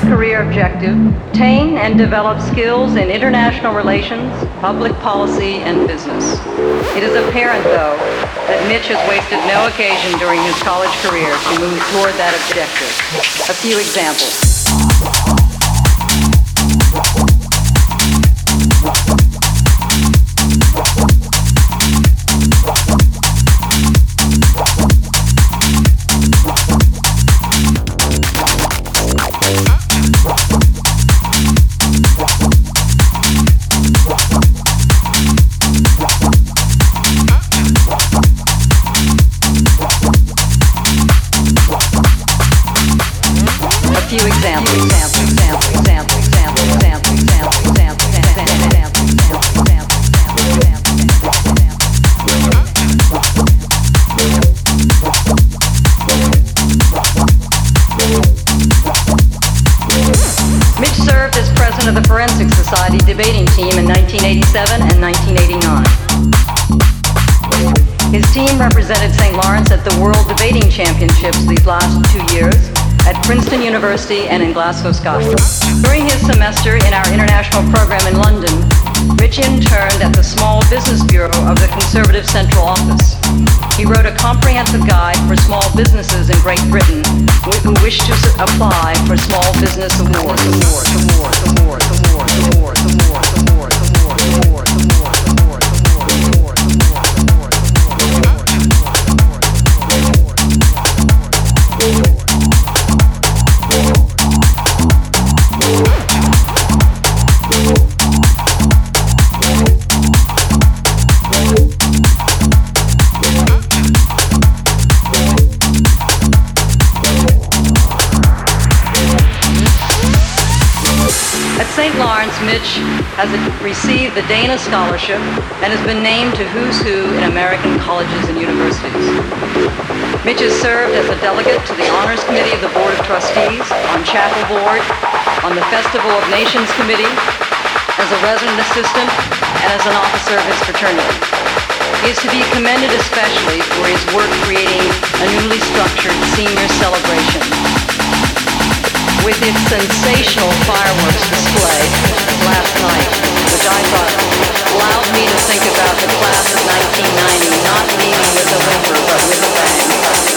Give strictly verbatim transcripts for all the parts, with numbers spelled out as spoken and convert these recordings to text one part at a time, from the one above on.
career objective, attain and develop skills in international relations, public policy, and business. It is apparent, though, that Mitch has wasted no occasion during his college career to move toward that objective. A few examples. Debating team in nineteen eighty-seven and nineteen eighty-nine. His team represented Saint Lawrence at the World Debating Championships these last two years at Princeton University and in Glasgow, Scotland. During his semester in our international program in London, Rich interned at the Small Business Bureau of the Conservative Central Office. He wrote a comprehensive guide for small businesses in Great Britain who wish to apply for Small Business Awards. Awards, awards, awards, awards, awards, awards, awards, awards, awards, awards, awards, Saint Lawrence, Mitch has received the Dana Scholarship and has been named to Who's Who in American colleges and universities. Mitch has served as a delegate to the Honors Committee of the Board of Trustees, on Chapel Board, on the Festival of Nations Committee, as a resident assistant, and as an officer of his fraternity. He is to be commended especially for his work creating a newly structured senior celebration. With its sensational fireworks display last night, which I thought allowed me to think about the class of nineteen ninety not leaving with a whimper but with a bang.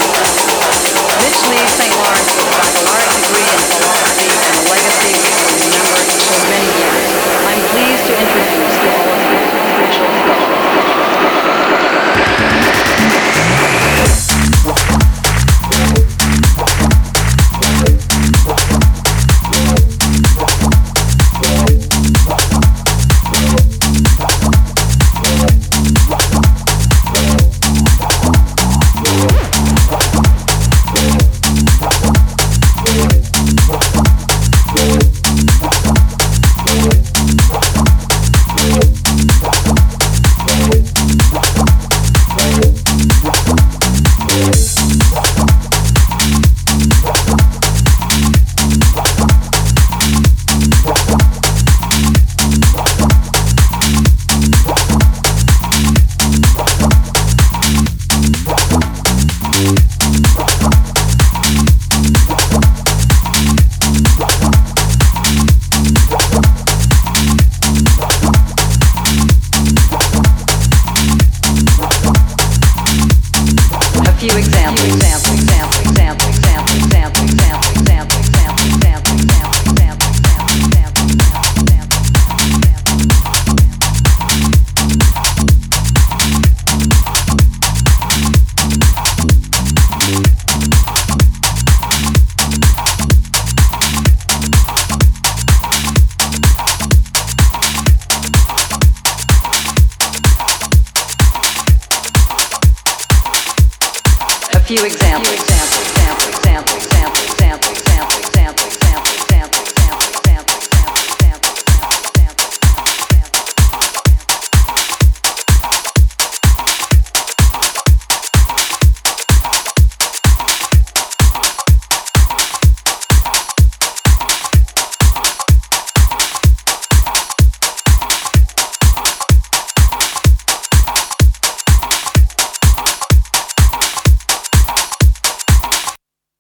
Mitch leaves Saint Lawrence with a baccalaureate degree in philosophy and a legacy we will remember for many years. I'm pleased to introduce to all of you Mitchell Scott. Few examples, example, example, example, example.